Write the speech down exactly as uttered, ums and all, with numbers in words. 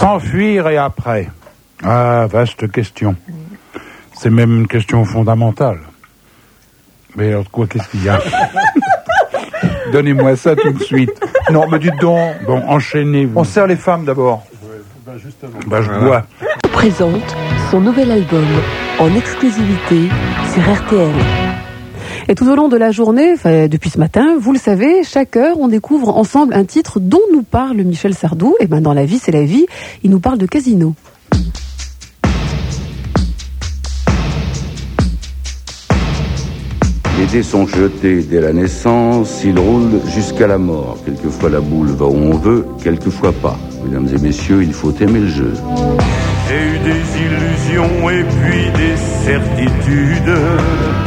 S'enfuir et après. Ah, vaste question. C'est même une question fondamentale. Mais alors quoi, qu'est-ce qu'il y a? Donnez-moi ça tout de suite. Non, mais dites donc. Bon, enchaînez-vous. On sert les femmes d'abord. Ouais, bah justement. Bah, je bois. Présente son nouvel album en exclusivité sur R T L. Et tout au long de la journée, enfin, depuis ce matin, vous le savez, chaque heure, on découvre ensemble un titre dont nous parle Michel Sardou. Et ben, dans La vie, c'est la vie, il nous parle de Casino. Les dés sont jetés dès la naissance, ils roulent jusqu'à la mort. Quelquefois la boule va où on veut, quelquefois pas. Mesdames et messieurs, il faut aimer le jeu. J'ai eu des illusions et puis des certitudes.